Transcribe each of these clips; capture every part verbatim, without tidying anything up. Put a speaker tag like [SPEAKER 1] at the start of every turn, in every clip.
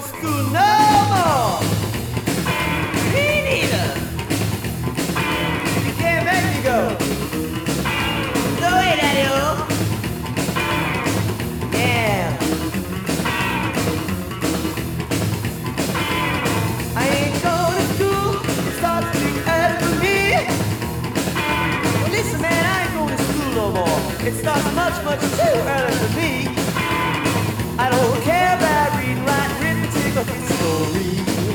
[SPEAKER 1] school no more. Me neither. You can't make me go. No way, Daddy-o. Yeah. I ain't going to school. It starts to be early for me. Well, listen, man, I ain't going to school no more. It starts much, much too early for me. I don't care about reading, writing, arithmetic, or history.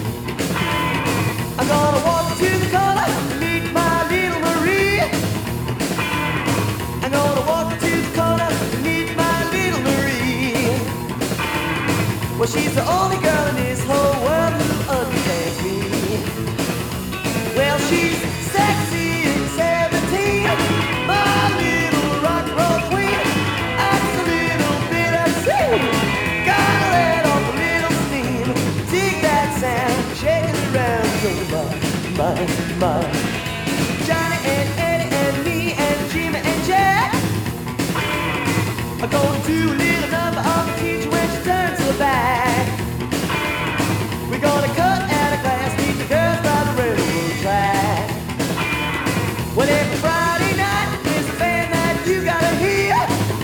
[SPEAKER 1] I'm gonna walk to the corner and meet my little Marie. I'm gonna walk to the corner and meet my little Marie. Well, she's the only girl in this whole world who understands me. Well, she's sexy and seventeen, my little rock and roll queen. That's a little bit obscene. Gotta let off a little steam. Dig that sound, shake it around. So my, my, my. Johnny and Eddie and me and Jimmy and Jack are gonna do a little number on the teacher when she turns her back. We're gonna cut out of class, meet the girls by the railroad track. Well, every Friday night is a band that you gotta hear.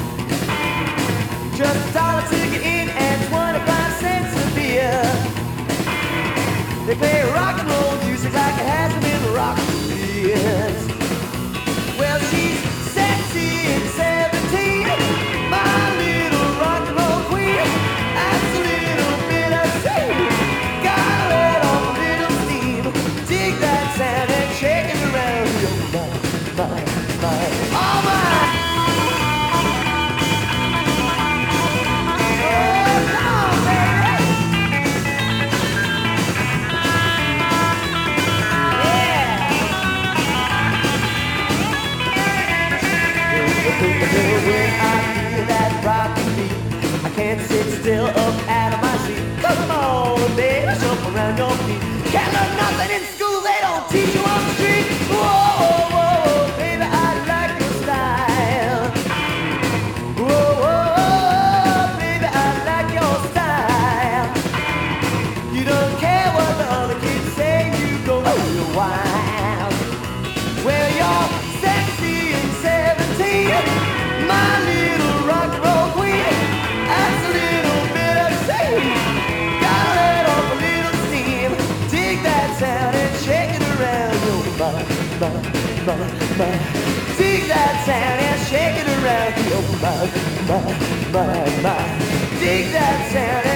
[SPEAKER 1] Just a dollar ticket in and twenty-five cents a beer. They play rock and roll music like it hasn't been rock for years. Well, she's sexy and seventeen, my little rock and roll queen. That's a little bit obscene. Gotta let off a little steam. Dig that sound and shake it around your mind, mind, mind. All right. When I hear that rockin' beat, I can't sit still up out of my seat. Come on, baby, jump around your feet. Can't learn nothing in school, they don't teach you on the street. Whoa, whoa, whoa, baby, I like your style. Whoa, whoa, whoa, baby, I like your style. You don't care what the other kids say, you go real wild. Well, you're sexy and seventeen, my little rock and roll queen. That's a little bit obscene. Gotta let off a little steam. Dig that sound and shake it around your mind, mind, mind, mind. Dig that sound and shake it around your mind, mind, mind, mind. Dig that sound